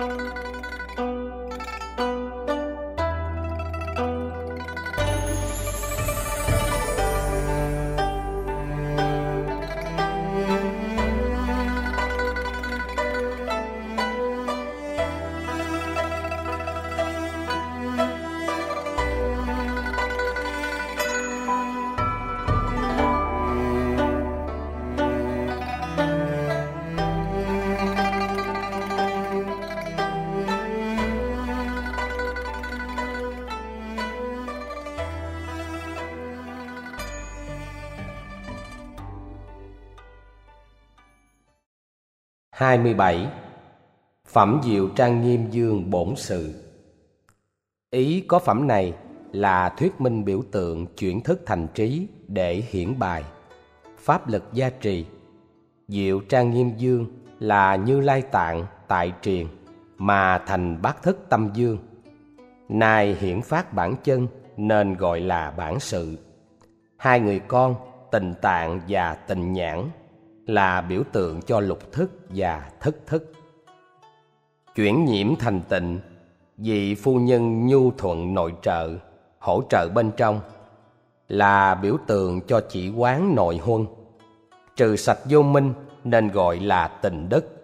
27. Phẩm Diệu Trang Nghiêm Dương Bổn Sự. Ý có phẩm này là thuyết minh biểu tượng chuyển thức thành trí để hiển bài, pháp lực gia trì. Diệu Trang Nghiêm Dương là Như Lai Tạng tại triền mà thành bát thức tâm dương. Nay hiển phát bản chân nên gọi là bản sự. Hai người con Tịnh Tạng và Tịnh Nhãn là biểu tượng cho lục thức và thất thức. Chuyển nhiễm thành tịnh, vị phu nhân nhu thuận nội trợ, hỗ trợ bên trong, là biểu tượng cho chỉ quán nội huân. Trừ sạch vô minh nên gọi là tịnh đức.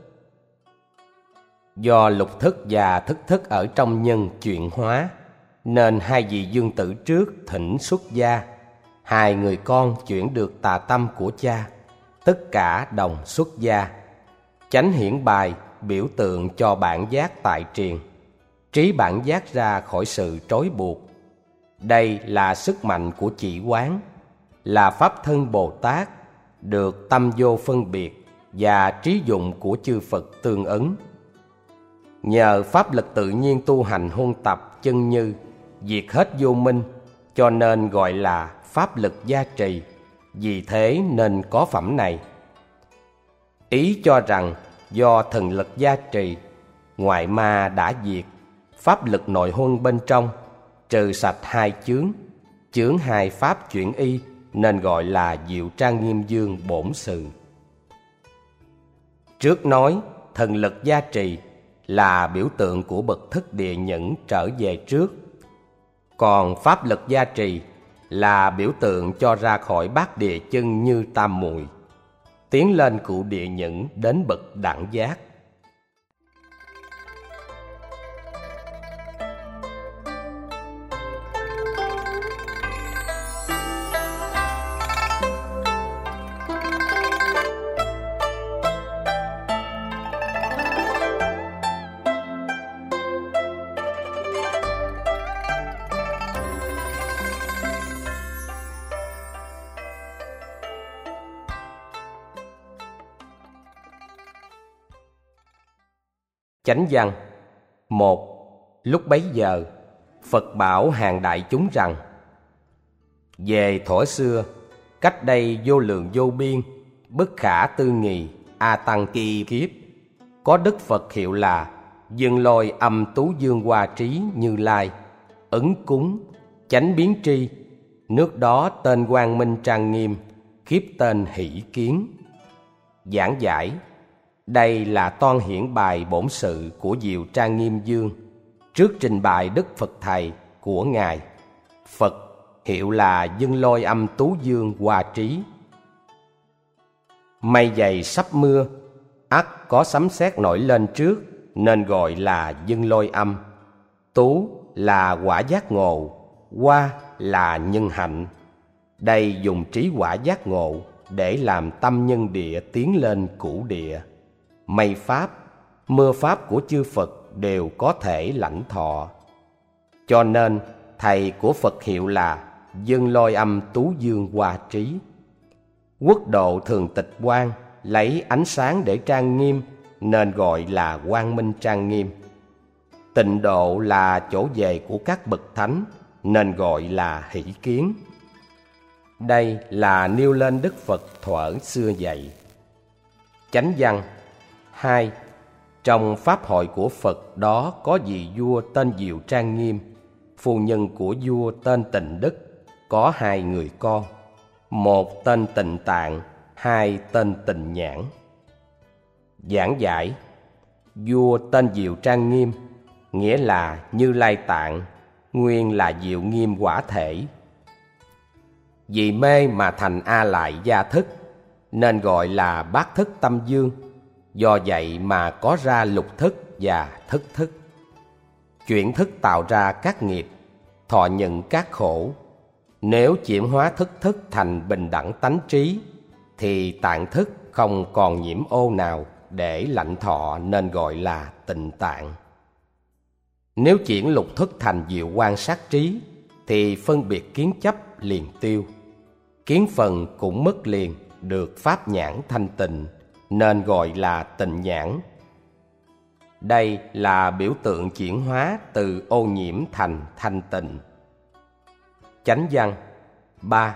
Do lục thức và thất thức ở trong nhân chuyển hóa, nên hai vị dương tử trước thỉnh xuất gia. Hai người con chuyển được tà tâm của cha, tất cả đồng xuất gia. Chánh hiển bài biểu tượng cho bản giác tại triền, trí bản giác ra khỏi sự trói buộc. Đây là sức mạnh của chỉ quán, là pháp thân Bồ Tát, được tâm vô phân biệt và trí dụng của chư Phật tương ứng. Nhờ pháp lực tự nhiên tu hành huân tập chân như, diệt hết vô minh, cho nên gọi là pháp lực gia trì. Vì thế nên có phẩm này. Ý cho rằng do thần lực gia trì, ngoại ma đã diệt, pháp lực nội huân bên trong, trừ sạch hai chướng, chướng hai pháp chuyển y, nên gọi là Diệu Trang Nghiêm Dương Bổn Sự. Trước nói thần lực gia trì là biểu tượng của bậc thức địa nhẫn trở về trước, còn pháp lực gia trì là biểu tượng cho ra khỏi bát địa chân như tam muội, tiến lên cựu địa nhẫn đến bậc đẳng giác. Chánh văn. 1. Lúc bấy giờ, Phật bảo hàng đại chúng rằng: về thuở xưa, cách đây vô lượng vô biên, bất khả tư nghì, a tăng kỳ kiếp, có Đức Phật hiệu là Dương Lôi Âm Tú Dương Hoa Trí Như Lai, ứng cúng, chánh biến tri. Nước đó tên Quang Minh Trang Nghiêm, kiếp tên Hỷ Kiến. Giảng giải. Đây là toan hiển bài bổn sự của Diệu Trang Nghiêm Dương, trước trình bày Đức Phật Thầy của Ngài. Phật hiệu là Dương Lôi Âm Tú Dương Hoa Trí. Mây dày sắp mưa, ắt có sấm sét nổi lên trước, nên gọi là Dương Lôi Âm. Tú là quả giác ngộ, Hoa là nhân hạnh. Đây dùng trí quả giác ngộ để làm tâm nhân địa tiến lên cửu địa. Mây pháp, mưa pháp của chư Phật đều có thể lãnh thọ. Cho nên thầy của Phật hiệu là Dương Lôi Âm Tú Dương Hoa Trí. Quốc độ thường tịch quang, lấy ánh sáng để trang nghiêm, nên gọi là Quang Minh Trang Nghiêm. Tịnh độ là chỗ về của các bậc thánh, nên gọi là Hỷ Kiến. Đây là nêu lên Đức Phật thuở xưa dạy. Chánh văn. 2. Trong pháp hội của Phật đó có vị vua tên Diệu Trang Nghiêm, phu nhân của vua tên Tịnh Đức, có hai người con, một tên Tịnh Tạng, hai tên Tịnh Nhãn. Giảng giải. Vua tên Diệu Trang Nghiêm, nghĩa là Như Lai Tạng, nguyên là Diệu Nghiêm Quả Thể. Vì mê mà thành A Lại Gia Thức, nên gọi là Bát Thức Tâm Dương. Do vậy mà có ra lục thức và thức thức. Chuyển thức tạo ra các nghiệp, thọ nhận các khổ. Nếu chuyển hóa thức thức thành bình đẳng tánh trí, thì tạng thức không còn nhiễm ô nào để lãnh thọ, nên gọi là tịnh tạng. Nếu chuyển lục thức thành diệu quan sát trí, thì phân biệt kiến chấp liền tiêu. Kiến phần cũng mất liền, được pháp nhãn thanh tịnh, nên gọi là tịnh nhãn. Đây là biểu tượng chuyển hóa từ ô nhiễm thành thanh tịnh. Chánh văn 3.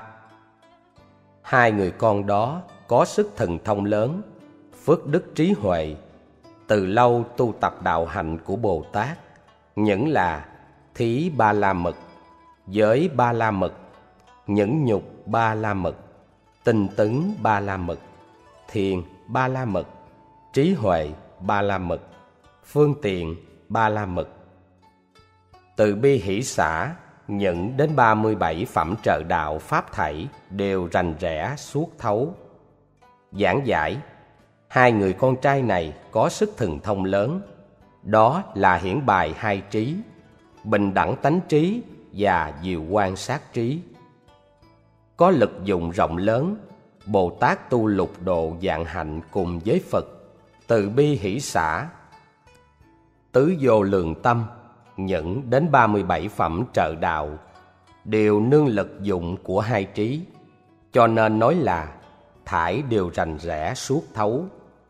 Hai người con đó có sức thần thông lớn, phước đức trí huệ, từ lâu tu tập đạo hạnh của Bồ Tát, những là thí ba la mật, giới ba la mật, nhẫn nhục ba la mật, tinh tấn ba la mật, thiền ba la mật, trí huệ ba la mật, phương tiện ba la mật. Từ bi hỷ xả nhận đến 37 phẩm trợ đạo pháp thảy đều rành rẽ suốt thấu. Giảng giải, hai người con trai này có sức thần thông lớn, đó là hiển bài hai trí, bình đẳng tánh trí và diệu quan sát trí. Có lực dụng rộng lớn, Bồ Tát tu lục độ vạn hạnh cùng với Phật, từ bi hỷ xả, tứ vô lượng tâm, nhận đến 37 phẩm trợ đạo, đều nương lực dụng của hai trí, cho nên nói là thải đều rành rẽ suốt thấu.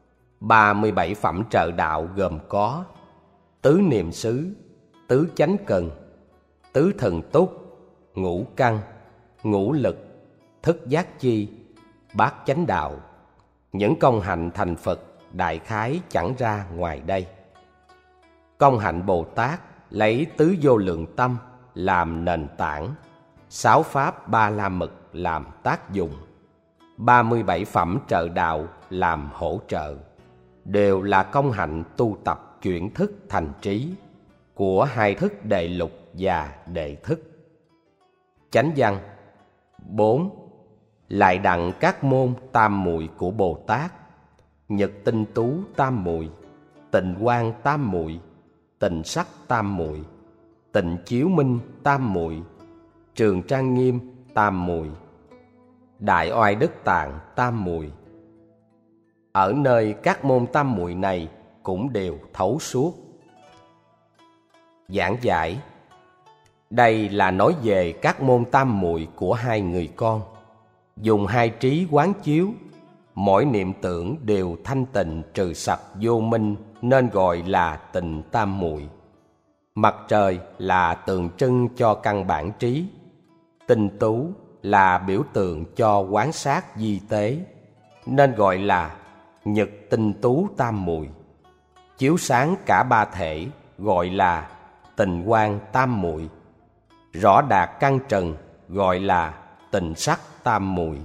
37 phẩm trợ đạo gồm có tứ niệm xứ, tứ chánh cần, tứ thần túc, ngũ căn, ngũ lực, thức giác chi, bát chánh đạo. Những công hạnh thành Phật đại khái chẳng ra ngoài đây. Công hạnh Bồ Tát lấy tứ vô lượng tâm làm nền tảng, 6 pháp ba la mật làm tác dụng, 37 phẩm trợ đạo làm hỗ trợ, đều là công hạnh tu tập chuyển thức thành trí của hai thức đệ lục và đệ thức. Chánh văn 4. Lại đặng các môn tam muội của Bồ Tát: nhật tinh tú tam muội, tịnh quang tam muội, tịnh sắc tam muội, tịnh chiếu minh tam muội, trường trang nghiêm tam muội, đại oai đức tạng tam muội. Ở nơi các môn tam muội này cũng đều thấu suốt. Giảng giải, đây là nói về các môn tam muội của hai người con. Dùng hai trí quán chiếu, mỗi niệm tưởng đều thanh tịnh trừ sạch vô minh, nên gọi là tịnh tam muội. Mặt trời là tượng trưng cho căn bản trí, tinh tú là biểu tượng cho quán sát di tế, nên gọi là nhật tinh tú tam muội. Chiếu sáng cả ba thể gọi là tịnh quang tam muội. Rõ đạt căn trần gọi là tịnh sắc tam muội.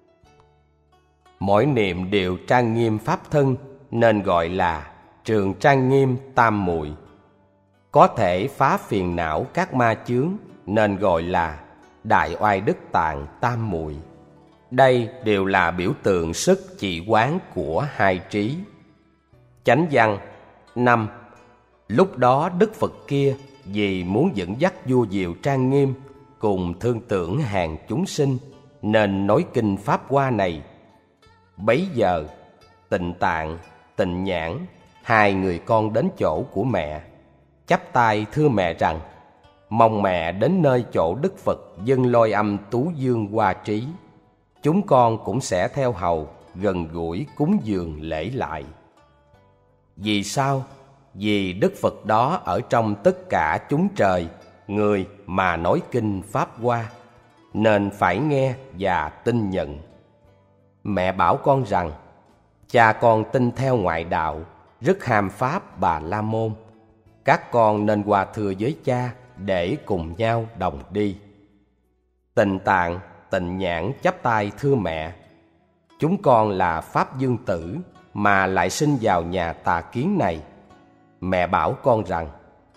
Mỗi niệm đều trang nghiêm pháp thân nên gọi là trường trang nghiêm tam muội. Có thể phá phiền não các ma chướng nên gọi là đại oai đức tạng tam muội. Đây đều là biểu tượng sức trị quán của hai trí. Chánh văn 5. Lúc đó Đức Phật kia vì muốn dẫn dắt vua Diệu Trang Nghiêm cùng thương tưởng hàng chúng sinh, nên nói kinh Pháp Hoa này. Bấy giờ Tịnh Tạng, Tịnh Nhãn, hai người con đến chỗ của mẹ, chắp tay thưa mẹ rằng: mong mẹ đến nơi chỗ Đức Phật dâng lôi âm tú dương hoa trí, chúng con cũng sẽ theo hầu gần gũi cúng dường lễ lại. Vì sao? Vì Đức Phật đó ở trong tất cả chúng trời, người mà nói kinh Pháp Hoa, nên phải nghe và tin nhận. Mẹ bảo con rằng: cha con tin theo ngoại đạo, rất ham pháp Bà La Môn. Các con nên qua thưa với cha để cùng nhau đồng đi. Tịnh Tạng, Tịnh Nhãn chắp tay thưa mẹ: chúng con là Pháp Dương Tử mà lại sinh vào nhà tà kiến này, Mẹ bảo con rằng: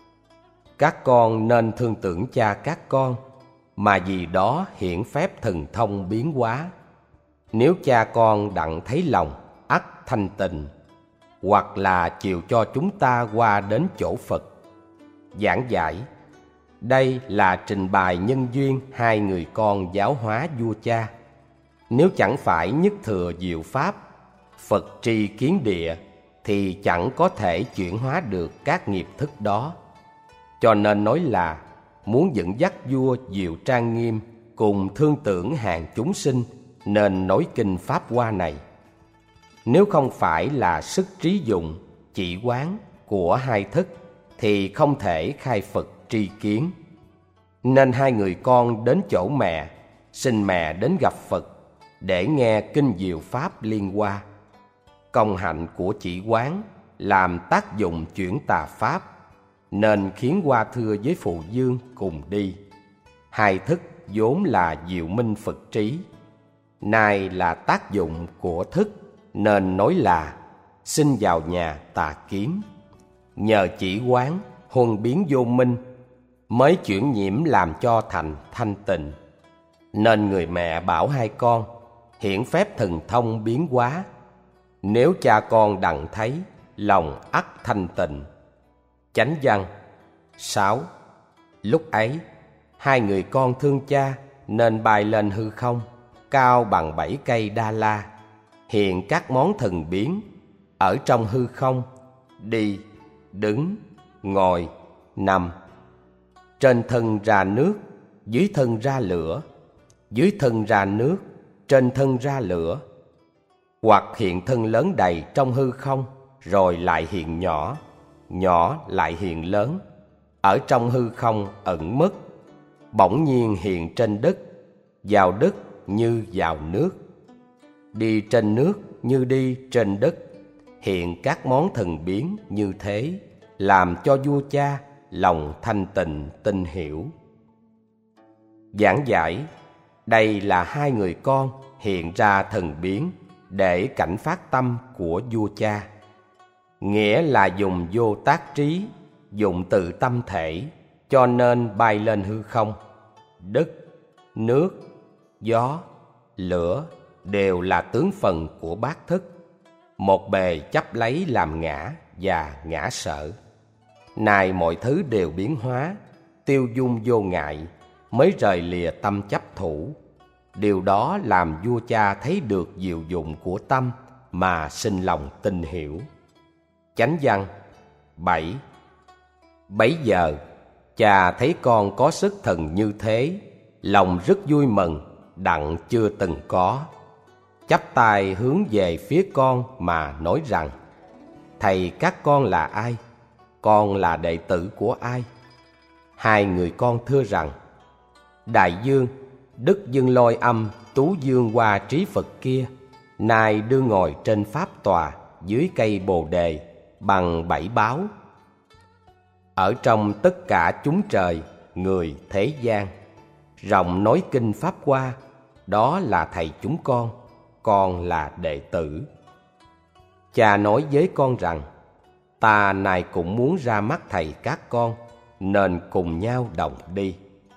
các con nên thương tưởng cha các con, mà vì đó hiển phép thần thông biến hóa. Nếu cha con đặng thấy lòng, ắt thanh tịnh, hoặc là chịu cho chúng ta qua đến chỗ Phật. Giảng giải: đây là trình bày nhân duyên hai người con giáo hóa vua cha. Nếu chẳng phải nhất thừa diệu pháp, Phật tri kiến địa, thì chẳng có thể chuyển hóa được các nghiệp thức đó. Cho nên nói là muốn dẫn dắt vua diệu trang nghiêm cùng thương tưởng hàng chúng sinh, nên nói kinh Pháp Hoa này. Nếu không phải là sức trí dụng, chỉ quán của hai thức, thì không thể khai Phật tri kiến. Nên hai người con đến chỗ mẹ, xin mẹ đến gặp Phật để nghe kinh diệu Pháp Liên Hoa. Công hạnh của chỉ quán làm tác dụng chuyển tà Pháp, nên khiến Hoa Thưa với Phụ Dương cùng đi. Hai thức vốn là diệu minh Phật trí, nay là tác dụng của thức, nên nói là xin vào nhà tà kiếm. Nhờ chỉ quán huân biến vô minh, mới chuyển nhiễm làm cho thành thanh tịnh. Nên người mẹ bảo hai con hiển phép thần thông biến hóa. Nếu cha con đặng thấy, lòng ắt thanh tịnh. Chánh văn 6. Lúc ấy, hai người con thương cha nên bay lên hư không, cao bằng 7 cây đa la, hiện các món thần biến, ở trong hư không, đi, đứng, ngồi, nằm. Trên thân ra nước, dưới thân ra lửa, dưới thân ra nước, trên thân ra lửa. Hoặc hiện thân lớn đầy trong hư không, rồi lại hiện nhỏ, nhỏ lại hiện lớn, ở trong hư không ẩn mất. Bỗng nhiên hiện trên đất, vào đất như vào nước, đi trên nước như đi trên đất. Hiện các món thần biến như thế, làm cho vua cha lòng thanh tịnh tinh hiểu. Giảng giải: đây là hai người con hiện ra thần biến để cảnh phát tâm của vua cha. Nghĩa là dùng vô tác trí, dụng từ tâm thể, cho nên bay lên hư không. Đất, nước, gió, lửa đều là tướng phần của bát thức, một bề chấp lấy làm ngã và ngã sở. Nay mọi thứ đều biến hóa, tiêu dung vô ngại, mới rời lìa tâm chấp thủ. Điều đó làm vua cha thấy được diệu dụng của tâm mà sinh lòng tin hiểu. Chánh văn 7. Bấy giờ cha thấy con có sức thần như thế, lòng rất vui mừng đặng chưa từng có. Chắp tay hướng về phía con mà nói rằng: thầy các con là ai? Con là đệ tử của ai? Hai người con thưa rằng: Đại Dương, Đức Dương Lôi Âm Tú Dương Hoa Trí Phật kia, nay đương ngồi trên pháp tòa dưới cây Bồ Đề bằng 7 báo. Ở trong tất cả chúng trời, người thế gian, rộng nói kinh Pháp Hoa, đó là thầy chúng con là đệ tử. Cha nói với con rằng: ta này cũng muốn ra mắt thầy các con, nên cùng nhau đồng đi.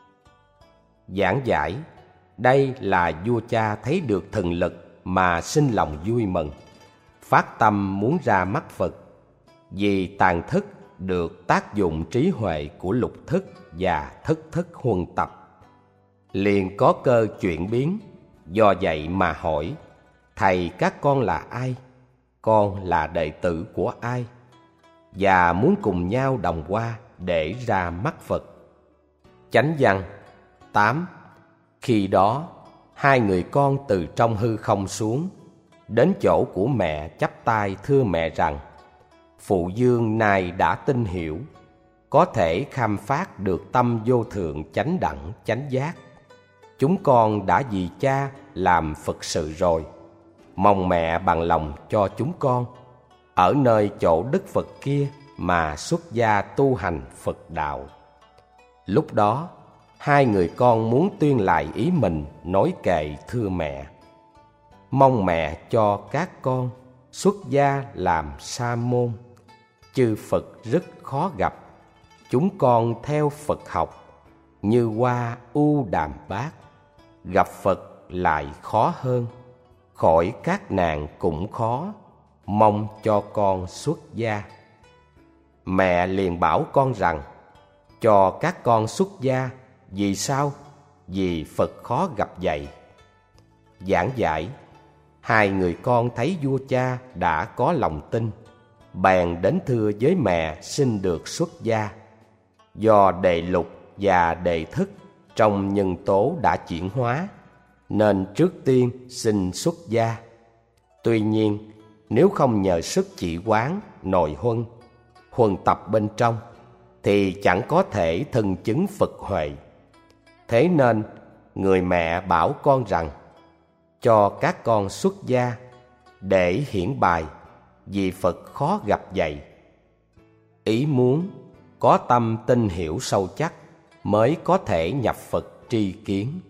Giảng giải: đây là vua cha thấy được thần lực mà sinh lòng vui mừng, phát tâm muốn ra mắt Phật, vì tàn thức được tác dụng trí huệ của lục thức và thất thức huân tập, liền có cơ chuyển biến. Do vậy mà hỏi: thầy các con là ai? Con là đệ tử của ai? Và muốn cùng nhau đồng qua để ra mắt Phật. Chánh văn 8. Khi đó, hai người con từ trong hư không xuống, đến chỗ của mẹ chắp tay thưa mẹ rằng: Phụ Dương nay đã tin hiểu, có thể khám phát được tâm vô thượng chánh đẳng chánh giác. Chúng con đã vì cha làm Phật sự rồi, mong mẹ bằng lòng cho chúng con ở nơi chỗ Đức Phật kia mà xuất gia tu hành Phật đạo. Lúc đó, hai người con muốn tuyên lại ý mình nói kệ thưa mẹ, mong mẹ cho các con xuất gia làm sa môn, chư Phật rất khó gặp. Chúng con theo Phật học, như hoa u đàm bát. Gặp Phật lại khó hơn, khỏi các nàng cũng khó, mong cho con xuất gia. Mẹ liền bảo con rằng, cho các con xuất gia. Vì sao? Vì Phật khó gặp vậy. Giảng giải, hai người con thấy vua cha đã có lòng tin, bèn đến thưa với mẹ xin được xuất gia. Do đề lục và đề thức trong nhân tố đã chuyển hóa, nên trước tiên xin xuất gia. Tuy nhiên, nếu không nhờ sức chỉ quán, nội huân tập bên trong, thì chẳng có thể thân chứng Phật huệ. Thế nên, người mẹ bảo con rằng, cho các con xuất gia để hiển bài, vì Phật khó gặp vậy. Ý muốn có tâm tin hiểu sâu chắc mới có thể nhập Phật tri kiến.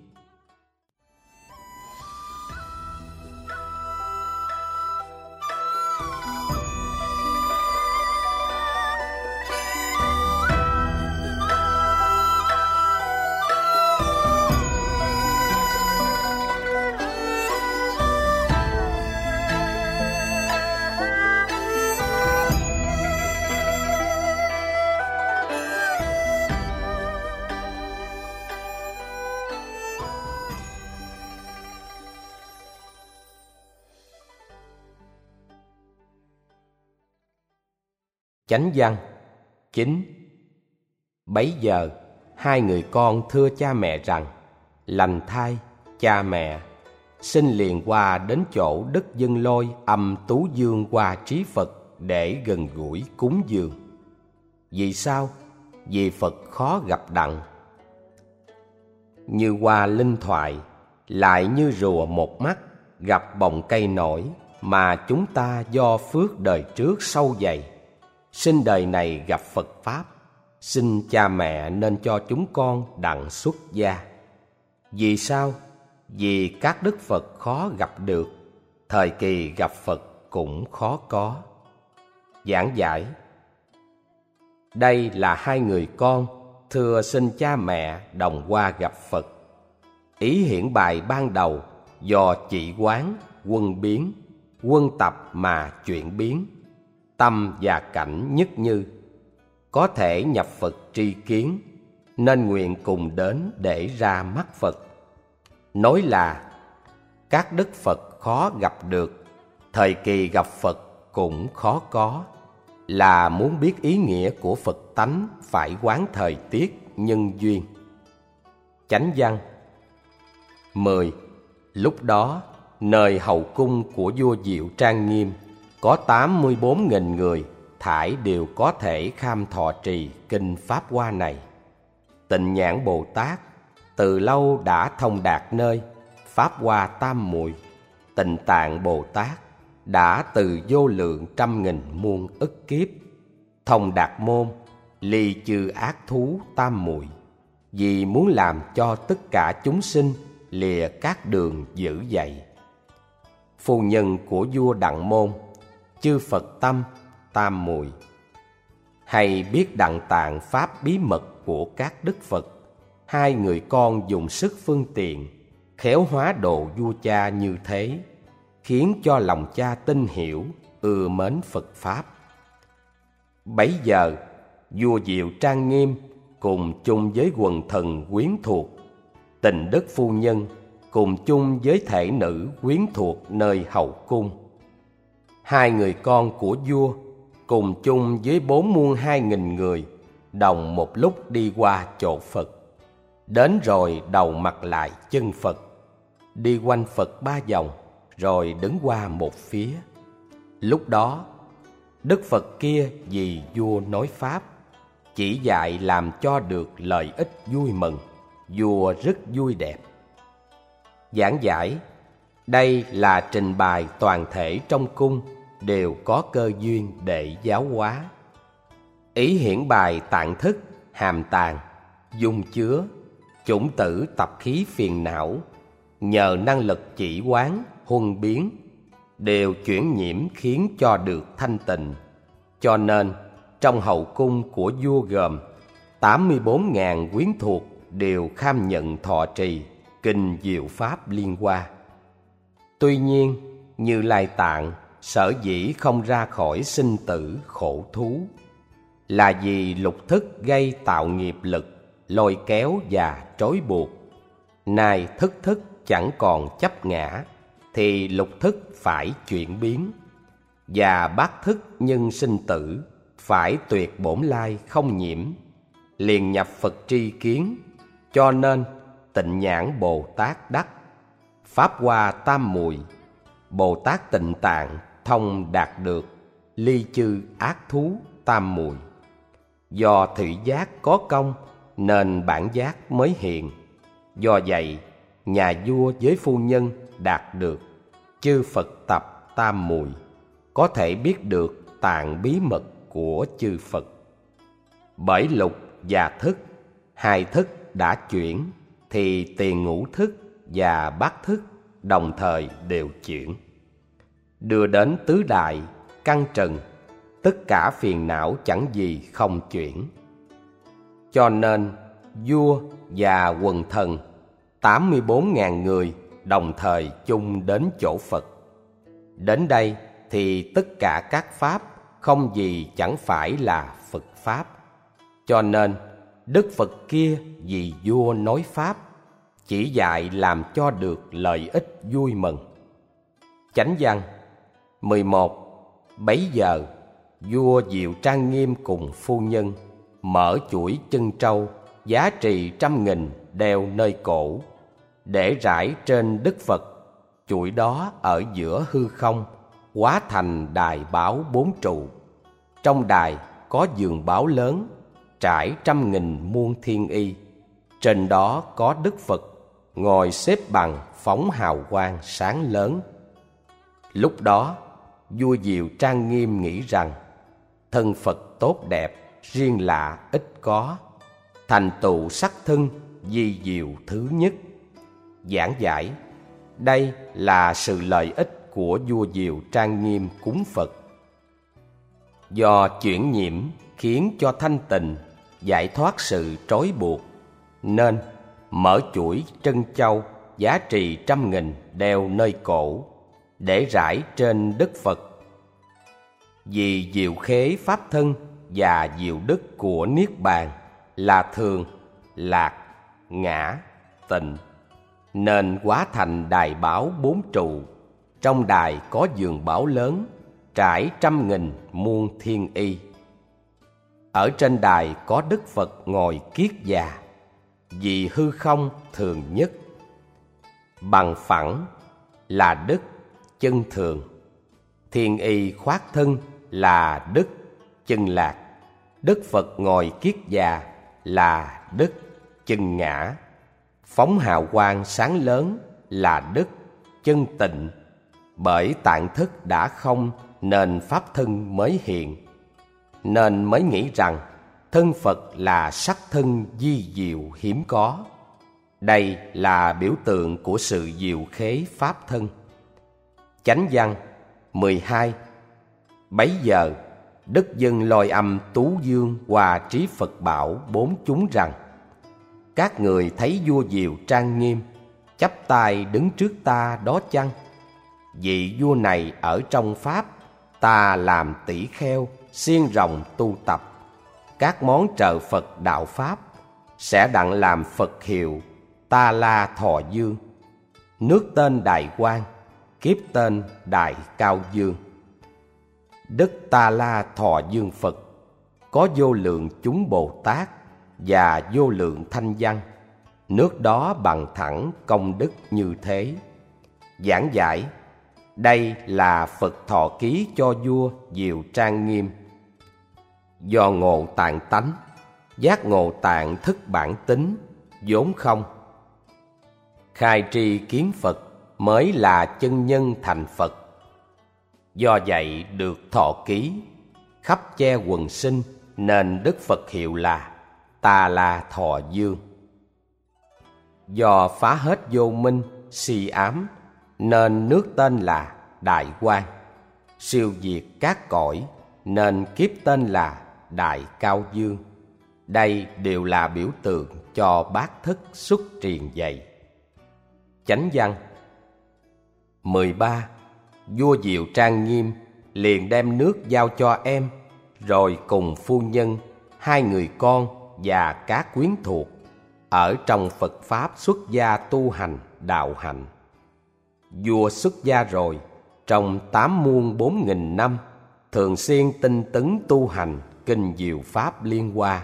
Chánh văn 9. Bấy giờ, hai người con thưa cha mẹ rằng, lành thay, cha mẹ, xin liền qua đến chỗ đất Dân Lôi âm Tú Dương Hoa Trí Phật để gần gũi cúng dường. Vì sao? Vì Phật khó gặp đặng. Như hoa linh thoại, lại như rùa một mắt gặp bồng cây nổi, mà chúng ta do phước đời trước sâu dày, sinh đời này gặp Phật Pháp, xin cha mẹ nên cho chúng con đặng xuất gia. Vì sao? Vì các đức Phật khó gặp được, thời kỳ gặp Phật cũng khó có. Giảng giải, đây là hai người con thưa xin cha mẹ đồng qua gặp Phật. Ý hiển bài ban đầu do chỉ quán, quân biến, quân tập mà chuyển biến, tâm và cảnh nhất như, có thể nhập Phật tri kiến, nên nguyện cùng đến để ra mắt Phật. Nói là các đức Phật khó gặp được, thời kỳ gặp Phật cũng khó có, là muốn biết ý nghĩa của Phật tánh phải quán thời tiết nhân duyên. Chánh văn 10. Lúc đó, nơi hậu cung của vua Diệu Trang Nghiêm có 84.000 người, thảy đều có thể kham thọ trì kinh Pháp Hoa này. Tịnh Nhãn Bồ Tát từ lâu đã thông đạt nơi Pháp Hoa Tam Muội. Tịnh Tạng Bồ Tát đã từ vô lượng trăm nghìn muôn ức kiếp thông đạt môn ly chư ác thú tam muội, vì muốn làm cho tất cả chúng sinh lìa các đường dữ dậy. Phu nhân của vua Đặng Môn, chư Phật tâm tam muội, hay biết đặng tạng pháp bí mật của các đức Phật, hai người con dùng sức phương tiện khéo hóa độ vua cha như thế, khiến cho lòng cha tin hiểu, ưa mến Phật Pháp. Bấy giờ, vua Diệu Trang Nghiêm cùng chung với quần thần quyến thuộc, Tình Đức Phu Nhân cùng chung với thể nữ quyến thuộc nơi hậu cung. Hai người con của vua cùng chung với 42.000 người, đồng một lúc đi qua chỗ Phật. Đến rồi đầu mặt lại chân Phật, đi quanh Phật 3 vòng, rồi đứng qua một phía. Lúc đó, Đức Phật kia vì vua nói Pháp, chỉ dạy làm cho được lợi ích vui mừng, vua rất vui đẹp. Giảng giải, đây là trình bày toàn thể trong cung đều có cơ duyên để giáo hóa. Ý hiển bài tạng thức, hàm tàng, dung chứa, chủng tử tập khí phiền não, nhờ năng lực chỉ quán, huân biến, đều chuyển nhiễm khiến cho được thanh tịnh. Cho nên, trong hậu cung của vua gồm 84.000 quyến thuộc đều kham nhận thọ trì kinh diệu pháp liên hoa. Tuy nhiên, Như Lai Tạng sở dĩ không ra khỏi sinh tử khổ thú là vì lục thức gây tạo nghiệp lực, lôi kéo và trói buộc. Nay thức thức chẳng còn chấp ngã, thì lục thức phải chuyển biến, và bát thức nhân sinh tử phải tuyệt bổn lai không nhiễm, liền nhập Phật tri kiến. Cho nên Tịnh Nhãn Bồ Tát đắc Pháp Hoa Tam Mùi, Bồ Tát Tịnh Tạng thông đạt được ly chư ác thú tam mùi. Do thủy giác có công nên bản giác mới hiện. Do vậy nhà vua với phu nhân đạt được chư Phật tập tam mùi, có thể biết được tạng bí mật của chư Phật. Bởi lục và thức, hai thức đã chuyển, thì tiền ngũ thức và bát thức đồng thời đều chuyển, đưa đến tứ đại căn trần, tất cả phiền não chẳng gì không chuyển. Cho nên vua và quần thần 84.000 người đồng thời chung đến chỗ Phật. Đến đây thì tất cả các pháp không gì chẳng phải là Phật pháp. Cho nên Đức Phật kia vì vua nói pháp, chỉ dạy làm cho được lợi ích vui mừng. Chánh văn 11. Bấy giờ vua Diệu Trang Nghiêm cùng phu nhân mở chuỗi chân trâu giá trị 100.000 đeo nơi cổ, để rải trên Đức Phật. Chuỗi đó ở giữa hư không hóa thành đài báo 4 trụ. Trong đài có giường báo lớn trải 100.000 muôn thiên y. Trên đó có Đức Phật ngồi xếp bằng phóng hào quang sáng lớn. Lúc đó vua Diệu Trang Nghiêm nghĩ rằng thân Phật tốt đẹp, riêng lạ ít có, thành tựu sắc thân di diệu thứ nhất. Giảng giải đây là sự lợi ích của vua Diệu Trang Nghiêm cúng Phật. Do chuyển nhiễm khiến cho thanh tịnh, giải thoát sự trói buộc, nên mở chuỗi trân châu giá trị 100.000 đeo nơi cổ, để rải trên Đức Phật. Vì diệu khế pháp thân và diệu đức của Niết Bàn là thường, lạc, ngã, tịnh, nên hóa thành đài báo 4 trụ. Trong đài có giường báo lớn trải 100.000 muôn thiên y. Ở trên đài có Đức Phật ngồi kiết già, vì hư không thường nhất. Bằng phẳng là đức chân thường, thiên y khoác thân là đức chân lạc. Đức Phật ngồi kiết già là đức chân ngã. Phóng hào quang sáng lớn là đức chân tịnh. Bởi tạng thức đã không nên pháp thân mới hiện, nên mới nghĩ rằng thân Phật là sắc thân di diệu hiếm có. Đây là biểu tượng của sự diệu khế pháp thân. Chánh văn 12. Bấy giờ Đức Dân Lôi Âm Tú Dương Hòa Trí Phật bảo 4 chúng rằng: các người thấy vua Diệu Trang Nghiêm chắp tay đứng trước ta đó chăng? Vị vua này ở trong pháp, ta làm tỷ kheo xiên rồng tu tập. Các món trợ Phật đạo pháp sẽ đặng làm Phật hiệu Ta La Thọ Dương. Nước tên Đại Quang, kiếp tên Đại Cao Dương. Đức Ta La Thọ Dương Phật có vô lượng chúng Bồ Tát và vô lượng thanh văn. Nước đó bằng thẳng công đức như thế. Giảng giải đây là Phật thọ ký cho vua Diệu Trang Nghiêm. Do ngộ tạng tánh, giác ngộ tạng thức bản tính, vốn không. Khai tri kiến Phật mới là chân nhân thành Phật. Do vậy được thọ ký, khắp che quần sinh, nên Đức Phật hiệu là Ta La Thọ Dương. Do phá hết vô minh, si ám, nên nước tên là Đại Quang. Siêu diệt các cõi, nên kiếp tên là Đại Cao Dương. Đây đều là biểu tượng cho bát thức xuất triền dày. Chánh văn 13. Vua Diệu Trang Nghiêm liền đem nước giao cho em, rồi cùng phu nhân, 2 người con và các quyến thuộc ở trong Phật Pháp xuất gia tu hành đạo hạnh. Vua xuất gia rồi, trong 8 muôn 4.000 năm, thường xuyên tinh tấn tu hành kinh diệu Pháp Liên Hoa.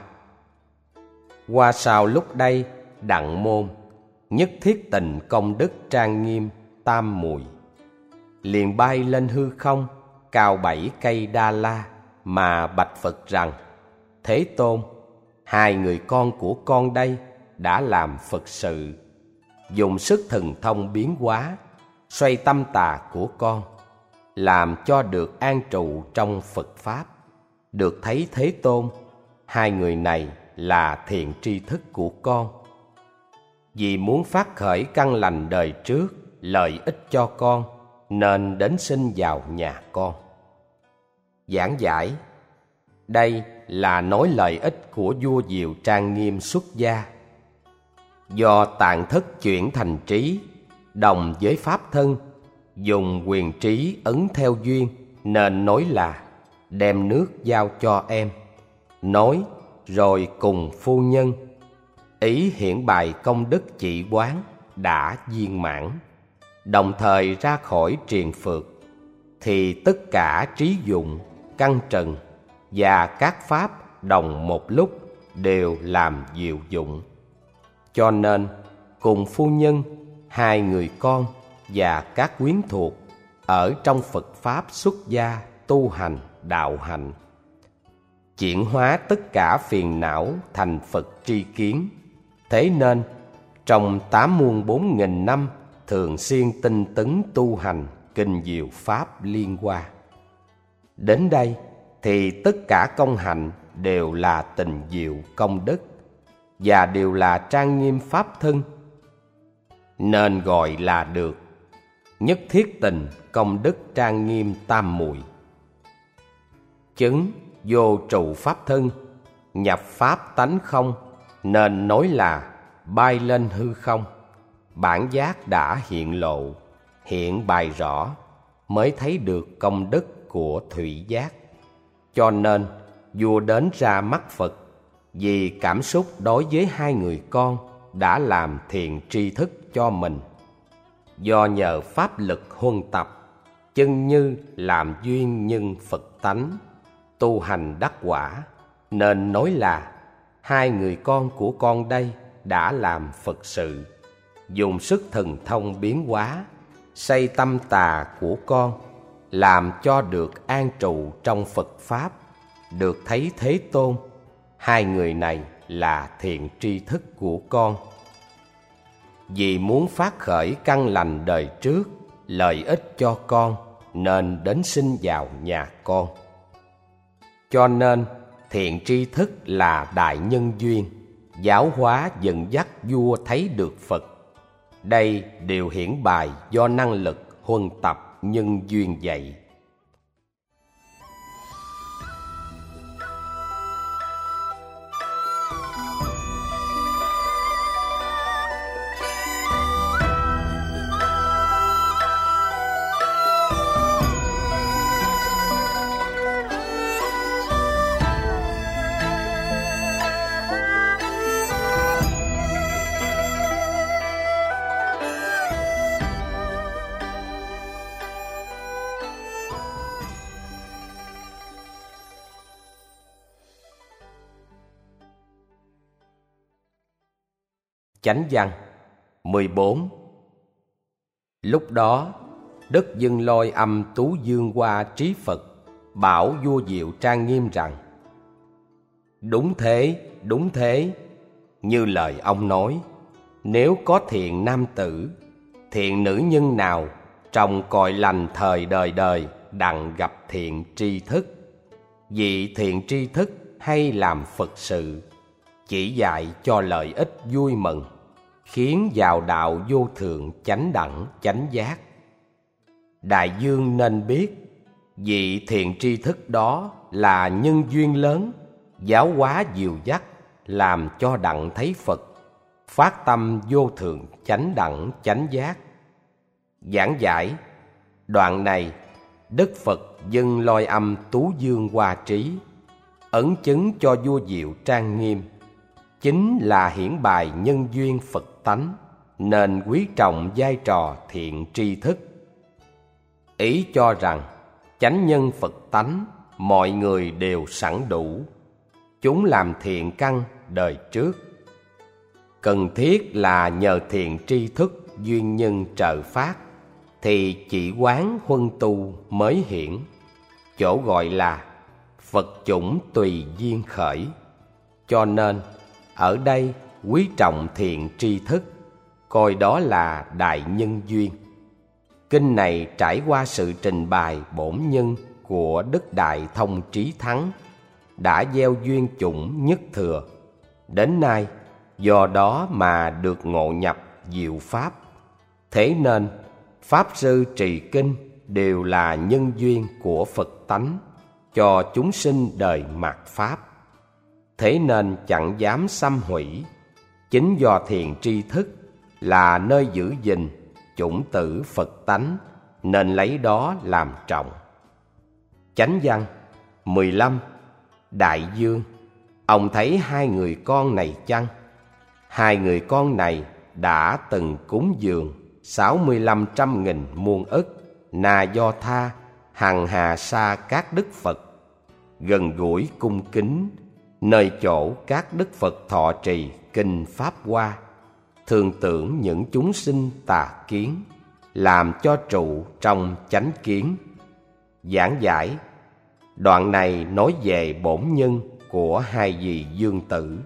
Qua sau lúc đây, Đặng Môn nhất thiết tình công đức trang nghiêm tam muội liền bay lên hư không, cao 7 cây Đa La mà bạch Phật rằng: Thế Tôn, 2 người con của con đây đã làm Phật sự, dùng sức thần thông biến hóa, xoay tâm tà của con, làm cho được an trụ trong Phật Pháp. Được thấy Thế Tôn, 2 người này là thiện tri thức của con. Vì muốn phát khởi căn lành đời trước, lợi ích cho con, nên đến sinh vào nhà con. Giảng giải: đây là nói lợi ích của vua Diệu Trang Nghiêm xuất gia. Do tạng thất chuyển thành trí, đồng với pháp thân, dùng quyền trí ấn theo duyên, nên nói là đem nước giao cho em. Nói rồi cùng phu nhân, ý hiển bày công đức chỉ quán đã viên mãn, đồng thời ra khỏi triền phược, thì tất cả trí dụng, căn trần và các pháp đồng một lúc đều làm diệu dụng. Cho nên cùng phu nhân, 2 người con và các quyến thuộc ở trong Phật Pháp xuất gia tu hành đạo hạnh, chuyển hóa tất cả phiền não thành Phật tri kiến. Thế nên trong 8 muôn 4.000 năm thường xuyên tinh tấn tu hành kinh diệu Pháp Liên Hoa. Đến đây thì tất cả công hạnh đều là tình diệu công đức, và đều là trang nghiêm pháp thân, nên gọi là được nhất thiết tình công đức trang nghiêm tam muội. Chứng vô trụ pháp thân, nhập pháp tánh không, nên nói là bay lên hư không. Bản giác đã hiện lộ, hiện bày rõ, mới thấy được công đức của thủy giác. Cho nên vua đến ra mắt Phật, vì cảm xúc đối với 2 người con đã làm thiện tri thức cho mình. Do nhờ pháp lực huân tập, chân như làm duyên nhân Phật tánh, tu hành đắc quả, nên nói là 2 người con của con đây đã làm Phật sự, dùng sức thần thông biến hóa, xây tâm tà của con, làm cho được an trụ trong Phật Pháp. Được thấy Thế Tôn, 2 người này là thiện tri thức của con. Vì muốn phát khởi căn lành đời trước, lợi ích cho con, nên đến sinh vào nhà con. Cho nên thiện tri thức là đại nhân duyên, giáo hóa dẫn dắt vua thấy được Phật. Đây đều hiển bày do năng lực huân tập nhân duyên dạy. Chánh văn 14. Lúc đó, Đức Dưng Lôi Âm Tú Dương Hoa Trí Phật bảo vua Diệu Trang Nghiêm rằng: đúng thế, như lời ông nói, nếu có thiện nam tử, thiện nữ nhân nào trong cõi lành thời đời đời đặng gặp thiện tri thức, vị thiện tri thức hay làm Phật sự, chỉ dạy cho lợi ích vui mừng, khiến vào đạo vô thượng chánh đẳng chánh giác. Đại dương nên biết, vị thiện tri thức đó là nhân duyên lớn, giáo hóa dìu dắt, làm cho đặng thấy Phật, phát tâm vô thượng chánh đẳng chánh giác. Giảng giải đoạn này, Đức Phật dâng Lôi Âm Tú Dương Hoa Trí, ấn chứng cho vua Diệu Trang Nghiêm, chính là hiển bài nhân duyên Phật tánh, nên quý trọng vai trò thiện tri thức. Ý cho rằng chánh nhân Phật tánh mọi người đều sẵn đủ, chúng làm thiện căn đời trước. Cần thiết là nhờ thiện tri thức duyên nhân trợ phát, thì chỉ quán huân tu mới hiển. Chỗ gọi là Phật chủng tùy duyên khởi. Cho nên ở đây quý trọng thiện tri thức, coi đó là đại nhân duyên. Kinh này trải qua sự trình bày bổn nhân của Đức Đại Thông Trí Thắng, đã gieo duyên chủng nhất thừa. Đến nay do đó mà được ngộ nhập diệu pháp. Thế nên Pháp Sư trì kinh đều là nhân duyên của Phật tánh, cho chúng sinh đời mạt Pháp. Thế nên chẳng dám xâm hủy. Chính do thiện tri thức là nơi giữ gìn chủng tử Phật tánh, nên lấy đó làm trọng. Chánh văn 15. Đại Dương. Ông thấy hai người con này chăng? Hai người con này đã từng cúng dường 65.000 muôn ức Na Do Tha hằng hà sa các đức Phật, gần gũi cung kính nơi chỗ các đức Phật thọ trì kinh Pháp Hoa, thường tưởng những chúng sinh tà kiến, làm cho trụ trong chánh kiến. Giảng giải đoạn này nói về bổn nhân của hai vị dương tử.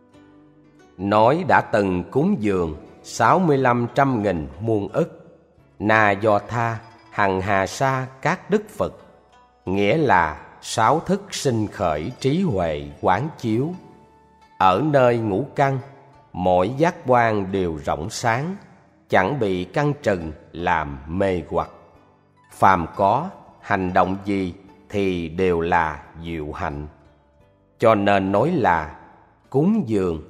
Nói đã từng cúng dường 65.000 muôn ức Na Do Tha hằng hà sa các đức Phật, nghĩa là 6 thức sinh khởi trí huệ quán chiếu. Ở nơi ngũ căn, mỗi giác quan đều rộng sáng, chẳng bị căn trần làm mê hoặc. Phàm có hành động gì thì đều là diệu hạnh. Cho nên nói là cúng dường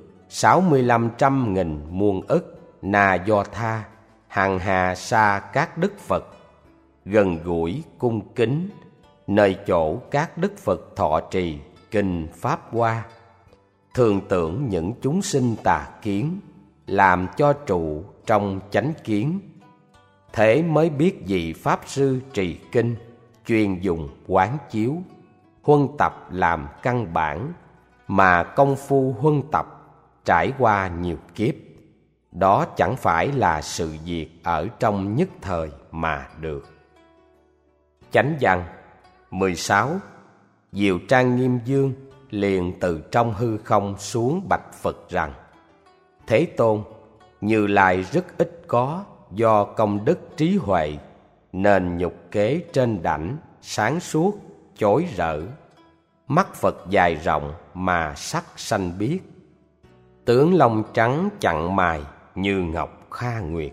65.000 muôn ức Na Do Tha hằng hà sa các đức Phật, gần gũi cung kính nơi chỗ các đức Phật thọ trì kinh Pháp Hoa, thường tưởng những chúng sinh tà kiến, làm cho trụ trong chánh kiến. Thế mới biết vị Pháp Sư trì kinh chuyên dùng quán chiếu, huân tập làm căn bản, mà công phu huân tập trải qua nhiều kiếp. Đó chẳng phải là sự việc ở trong nhất thời mà được. Chánh văn 16. Diệu Trang Nghiêm Dương liền từ trong hư không xuống bạch Phật rằng: Thế Tôn, Như Lai rất ít có do công đức trí huệ, nên nhục kế trên đảnh sáng suốt chói rỡ. Mắt Phật dài rộng mà sắc xanh biếc, tướng lông trắng chặn mài như ngọc kha nguyệt.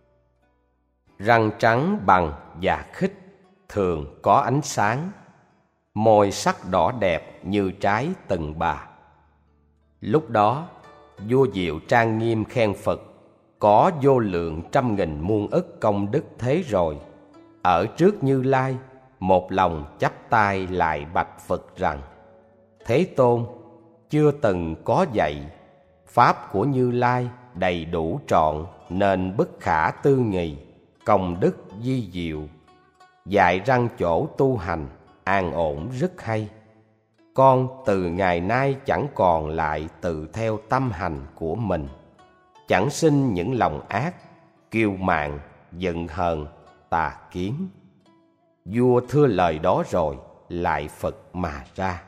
Răng trắng bằng và khít thường có ánh sáng, môi sắc đỏ đẹp như trái tần bà. Lúc đó vua Diệu Trang Nghiêm khen Phật có vô lượng 100.000 muôn ức công đức thế rồi, ở trước Như Lai một lòng chắp tay lại bạch Phật rằng: Thế Tôn, chưa từng có dạy, pháp của Như Lai đầy đủ trọn nên bất khả tư nghì, công đức di diệu, dạy răng chỗ tu hành an ổn rất hay. Con từ ngày nay chẳng còn lại tự theo tâm hành của mình, chẳng sinh những lòng ác, kiêu mạn, giận hờn, tà kiến. Vua thưa lời đó rồi lại Phật mà ra.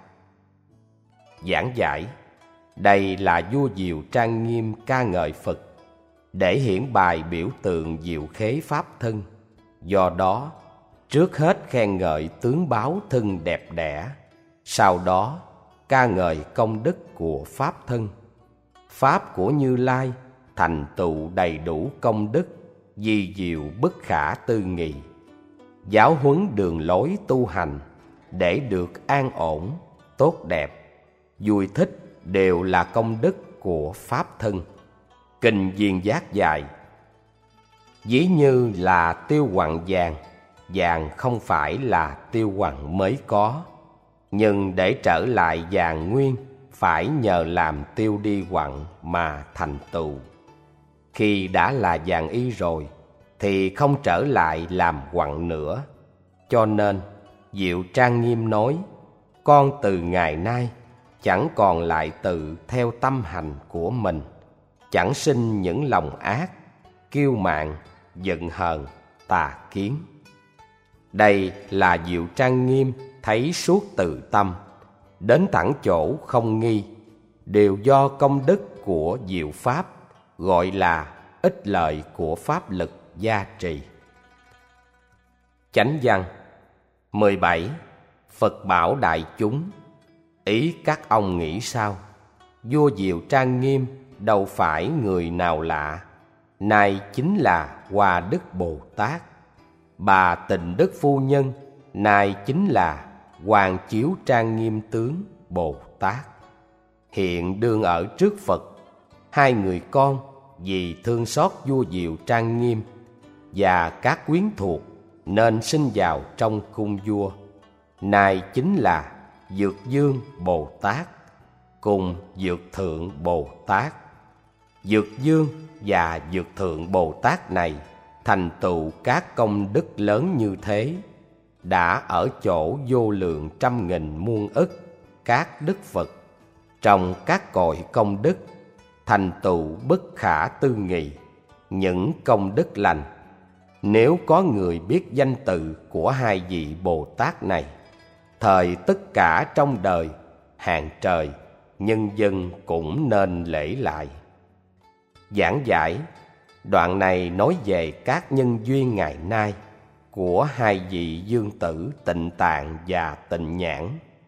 Giảng giải đây là vua Diệu Trang Nghiêm ca ngợi Phật, để hiển bài biểu tượng diệu khế pháp thân. Do đó trước hết khen ngợi tướng báo thân đẹp đẽ, sau đó ca ngợi công đức của pháp thân. Pháp của Như Lai thành tựu đầy đủ công đức, di diệu bất khả tư nghị, giáo huấn đường lối tu hành để được an ổn, tốt đẹp. vui thích đều là công đức của Pháp thân. Kinh Viên Giác dạy: ví như là tiêu quặng vàng, vàng không phải là tiêu quặng mới có, nhưng để trở lại vàng nguyên phải nhờ làm tiêu đi quặng mà thành tựu. Khi đã là vàng y rồi thì không trở lại làm quặng nữa. Cho nên Diệu Trang Nghiêm nói: con từ ngày nay chẳng còn lại tự theo tâm hành của mình, chẳng sinh những lòng ác, kiêu mạn, giận hờn, tà kiến. Đây là Diệu Trang Nghiêm thấy suốt từ tâm, đến thẳng chỗ không nghi, đều do công đức của diệu pháp, gọi là ích lợi của pháp lực gia trì. Chánh văn 17. Phật bảo đại chúng: ý các ông nghĩ sao? Vua Diệu Trang Nghiêm đâu phải người nào lạ, này chính là Hoa Đức Bồ Tát. Bà Tịnh Đức Phu Nhân, này chính là Hoàng Chiếu Trang Nghiêm Tướng Bồ Tát. Hiện đương ở trước Phật, hai người con vì thương xót vua Diệu Trang Nghiêm và các quyến thuộc nên sinh vào trong cung vua, này chính là Dược Dương Bồ Tát cùng Dược Thượng Bồ Tát. Dược Dương và Dược Thượng Bồ Tát này thành tựu các công đức lớn như thế, đã ở chỗ vô lượng trăm nghìn muôn ức các đức Phật trong các cội công đức, thành tựu bất khả tư nghị những công đức lành. Nếu có người biết danh tự của hai vị Bồ Tát này, thời tất cả trong đời, hàng trời, nhân dân cũng nên lễ lại. Giảng giải đoạn này nói về các nhân duyên ngày nay của hai vị dương tử Tịnh Tạng và Tịnh Nhãn.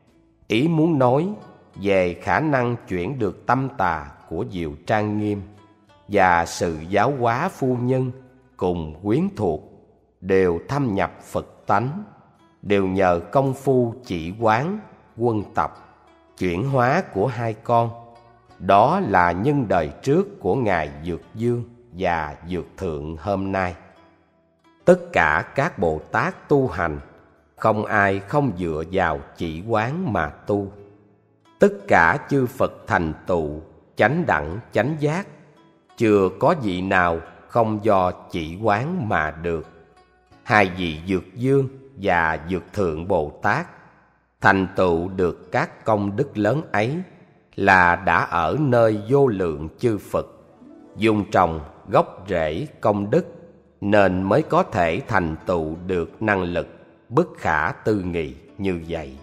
Ý muốn nói về khả năng chuyển được tâm tà của Diệu Trang Nghiêm và sự giáo hóa phu nhân cùng quyến thuộc đều thâm nhập Phật tánh, đều nhờ công phu chỉ quán, quân tập, chuyển hóa của hai con. Đó là nhân đời trước của Ngài Dược Dương và Dược Thượng hôm nay. Tất cả các Bồ Tát tu hành, không ai không dựa vào chỉ quán mà tu. Tất cả chư Phật thành tựu chánh đẳng chánh giác, chưa có vị nào không do chỉ quán mà được. Hai vị Dược Dương và Dược Thượng Bồ Tát thành tựu được các công đức lớn ấy là đã ở nơi vô lượng chư Phật, dùng trồng gốc rễ công đức, nên mới có thể thành tựu được năng lực bất khả tư nghị như vậy.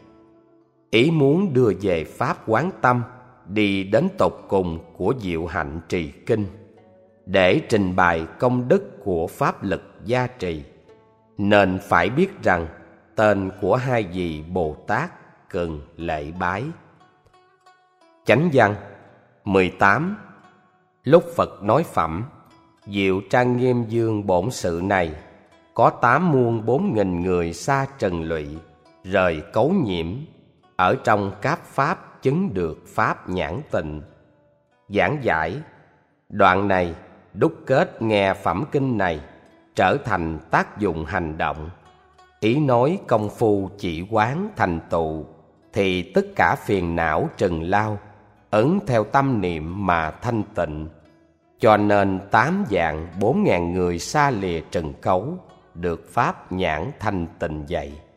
Ý muốn đưa về Pháp Quán Tâm đi đến tột cùng của Diệu Hạnh Trì Kinh, để trình bày công đức của pháp lực gia trì, nên phải biết rằng tên của hai vị Bồ Tát cần lễ bái. Chánh văn 18. Lúc Phật nói phẩm Diệu Trang Nghiêm Dương bổn sự này, có 8.400.000 người xa trần lụy, rời cấu nhiễm, ở trong các pháp chứng được pháp nhãn tịnh. Giảng giải đoạn này đúc kết nghe phẩm kinh này trở thành tác dụng hành động. Ý nói công phu chỉ quán thành tựu thì tất cả phiền não trần lao ấn theo tâm niệm mà thanh tịnh. Cho nên 8.400.000 người xa lìa trần cấu được pháp nhãn thanh tịnh vậy.